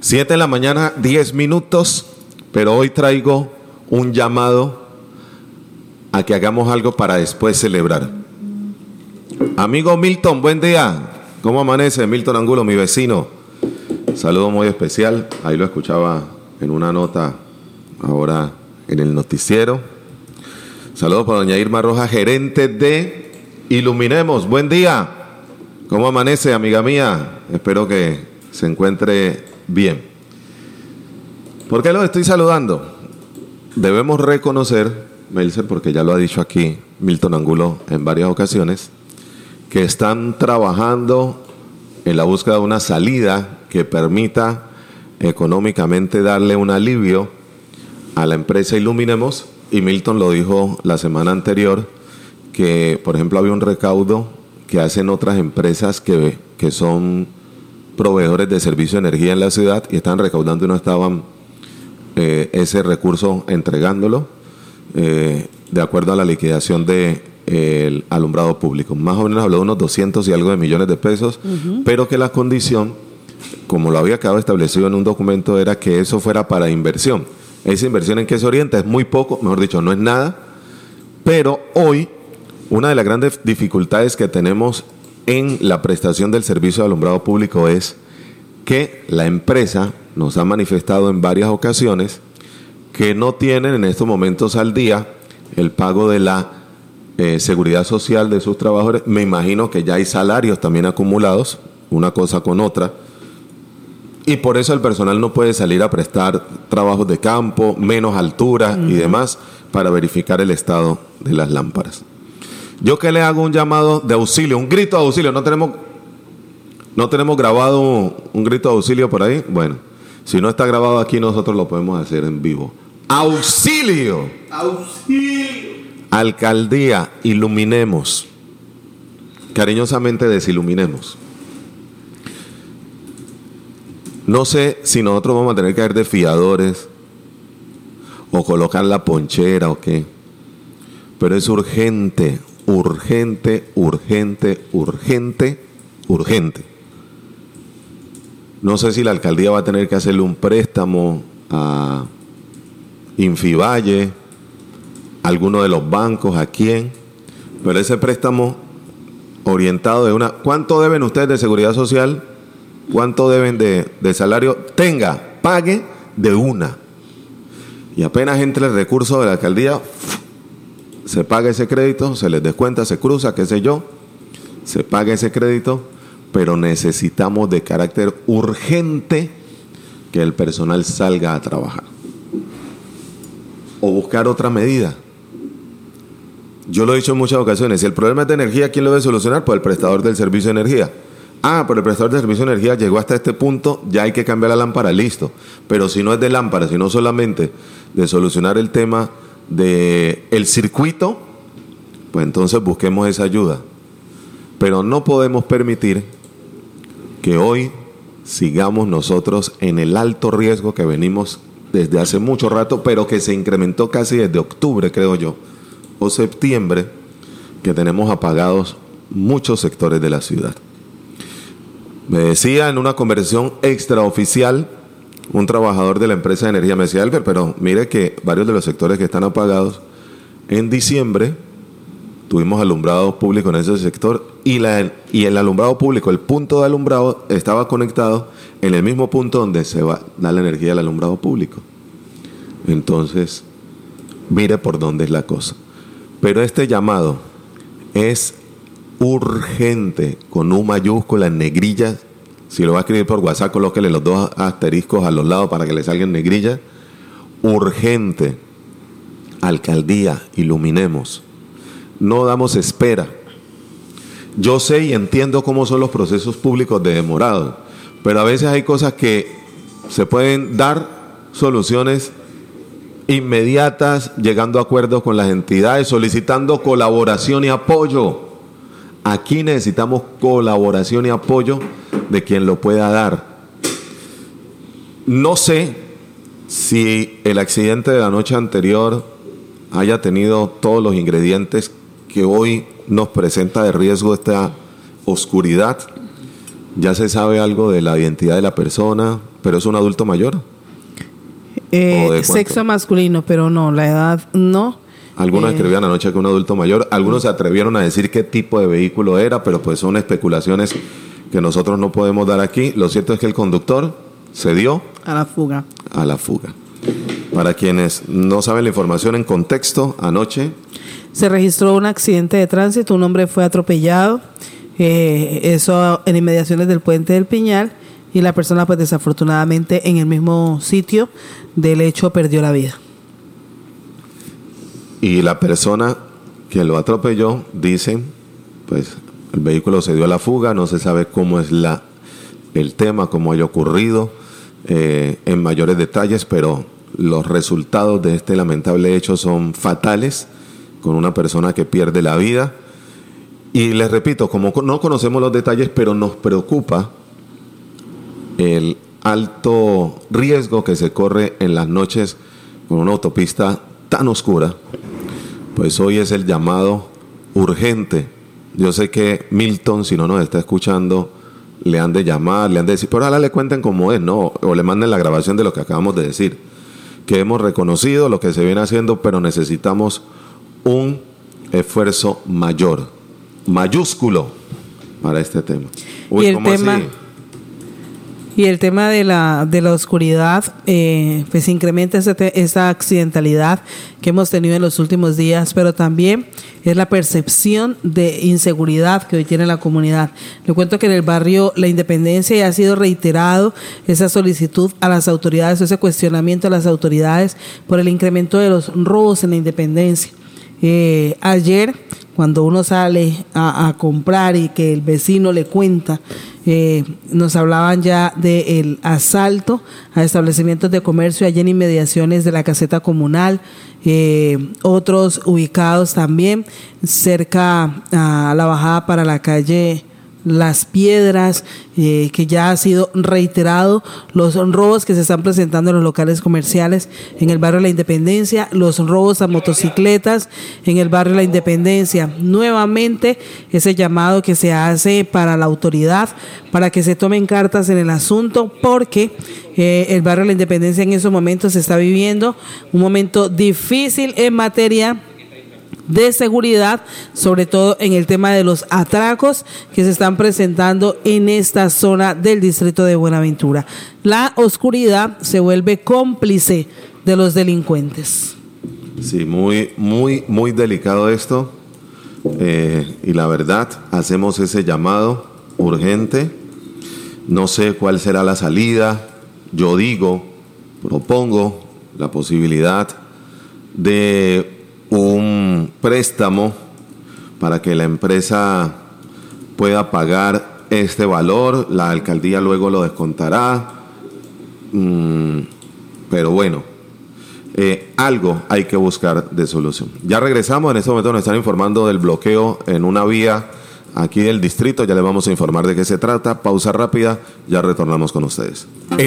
7 de la mañana, 10 minutos, pero hoy traigo un llamado a que hagamos algo para después celebrar. Amigo Milton, buen día. ¿Cómo amanece? Milton Angulo, mi vecino. Saludo muy especial. Ahí lo escuchaba en una nota ahora en el noticiero. Saludos para doña Irma Rojas, gerente de Iluminemos. Buen día. ¿Cómo amanece, amiga mía? Espero que se encuentre bien. ¿Por qué los estoy saludando? Debemos reconocer, Melser, porque ya lo ha dicho aquí Milton Angulo en varias ocasiones, que están trabajando en la búsqueda de una salida que permita económicamente darle un alivio a la empresa Iluminemos. Y Milton lo dijo la semana anterior, que por ejemplo había un recaudo que hacen otras empresas que son proveedores de servicio de energía en la ciudad y están recaudando y no estaban ese recurso entregándolo de acuerdo a la liquidación del alumbrado público. Más o menos habló de unos 200 y algo de millones de pesos, pero que la condición, como lo había quedado establecido en un documento, era que eso fuera para inversión. ¿Esa inversión en qué se orienta? Es muy poco, mejor dicho, no es nada, pero hoy una de las grandes dificultades que tenemos en la prestación del servicio de alumbrado público es que la empresa nos ha manifestado en varias ocasiones que no tienen en estos momentos al día el pago de la seguridad social de sus trabajadores. Me imagino que ya hay salarios también acumulados, una cosa con otra, y por eso el personal no puede salir a prestar trabajos de campo, menos altura y demás, para verificar el estado de las lámparas. Yo que le hago un llamado de auxilio, un grito de auxilio. No tenemos grabado un grito de auxilio por ahí. Bueno, si no está grabado aquí, nosotros lo podemos hacer en vivo. ¡Auxilio! ¡Auxilio! Alcaldía, Iluminemos. Cariñosamente, Desiluminemos. No sé si nosotros vamos a tener que ir de fiadores o colocar la ponchera o qué, pero es urgente. No sé si la alcaldía va a tener que hacerle un préstamo a Infivalle, a alguno de los bancos, a quién, pero ese préstamo orientado de una... ¿Cuánto deben ustedes de seguridad social? ¿Cuánto deben de salario? Pague de una. Y apenas entre el recurso de la alcaldía, se paga ese crédito, se les descuenta, se cruza, qué sé yo, se paga ese crédito, pero necesitamos de carácter urgente que el personal salga a trabajar. O buscar otra medida. Yo lo he dicho en muchas ocasiones, si el problema es de energía, ¿quién lo debe solucionar? Pues el prestador del servicio de energía. Pero el prestador del servicio de energía llegó hasta este punto, ya hay que cambiar la lámpara, listo. Pero si no es de lámpara, sino solamente de solucionar el tema del circuito, pues entonces busquemos esa ayuda. Pero no podemos permitir que hoy sigamos nosotros en el alto riesgo que venimos desde hace mucho rato, pero que se incrementó casi desde octubre, creo yo, o septiembre, que tenemos apagados muchos sectores de la ciudad. Me decía en una conversación extraoficial un trabajador de la empresa de energía, me decía: Albert, pero mire que varios de los sectores que están apagados, en diciembre tuvimos alumbrado público en ese sector y el alumbrado público, el punto de alumbrado estaba conectado en el mismo punto donde se va da la energía del alumbrado público. Entonces, mire por dónde es la cosa. Pero este llamado es urgente, con U mayúscula, en negrillas. Si lo va a escribir por WhatsApp, colóquele los 2 asteriscos a los lados para que le salgan negrillas. Urgente. Alcaldía, Iluminemos. No damos espera. Yo sé y entiendo cómo son los procesos públicos de demorados, pero a veces hay cosas que se pueden dar soluciones inmediatas, llegando a acuerdos con las entidades, solicitando colaboración y apoyo. Aquí necesitamos colaboración y apoyo de quien lo pueda dar. No sé si el accidente de la noche anterior haya tenido todos los ingredientes que hoy nos presenta de riesgo esta oscuridad. Ya se sabe algo de la identidad de la persona, pero es un adulto mayor. Sexo masculino, pero no, la edad no. Algunos escribían anoche que un adulto mayor, algunos se atrevieron a decir qué tipo de vehículo era, pero pues son especulaciones que nosotros no podemos dar aquí. Lo cierto es que el conductor se dio a la fuga. Para quienes no saben la información en contexto, anoche se registró un accidente de tránsito, un hombre fue atropellado, eso en inmediaciones del Puente del Piñal, y la persona pues desafortunadamente en el mismo sitio del hecho perdió la vida. Y la persona que lo atropelló, dicen, pues el vehículo se dio a la fuga, no se sabe cómo es el tema, cómo haya ocurrido en mayores detalles, pero los resultados de este lamentable hecho son fatales, con una persona que pierde la vida. Y les repito, como no conocemos los detalles, pero nos preocupa el alto riesgo que se corre en las noches con una autopista tan oscura, pues hoy es el llamado urgente. Yo sé que Milton, si no nos está escuchando, le han de llamar, le han de decir, pero ahora le cuenten cómo es, ¿no? O le manden la grabación de lo que acabamos de decir, que hemos reconocido lo que se viene haciendo, pero necesitamos un esfuerzo mayor, mayúsculo, para este tema. Uy, y el ¿cómo tema, así? Y el tema de la oscuridad, pues incrementa esa accidentalidad que hemos tenido en los últimos días, pero también es la percepción de inseguridad que hoy tiene la comunidad. Le cuento que en el barrio La Independencia ya ha sido reiterado esa solicitud a las autoridades, ese cuestionamiento a las autoridades por el incremento de los robos en La Independencia. Ayer, cuando uno sale a comprar y que el vecino le cuenta, nos hablaban ya del asalto a establecimientos de comercio allí en inmediaciones de la caseta comunal, otros ubicados también cerca a la bajada para la calle Las Piedras, que ya ha sido reiterado los robos que se están presentando en los locales comerciales en el barrio La Independencia, los robos a motocicletas en el barrio La Independencia. Nuevamente ese llamado que se hace para la autoridad para que se tomen cartas en el asunto, porque el barrio La Independencia en esos momentos está viviendo un momento difícil en materia de seguridad, sobre todo en el tema de los atracos que se están presentando en esta zona del distrito de Buenaventura. La oscuridad se vuelve cómplice de los delincuentes. Sí, muy delicado esto, y la verdad, hacemos ese llamado urgente. No sé cuál será la salida. Yo propongo la posibilidad de un préstamo para que la empresa pueda pagar este valor. La alcaldía luego lo descontará, pero bueno, algo hay que buscar de solución. Ya regresamos. En este momento nos están informando del bloqueo en una vía aquí del distrito. Ya les vamos a informar de qué se trata. Pausa rápida, ya retornamos con ustedes.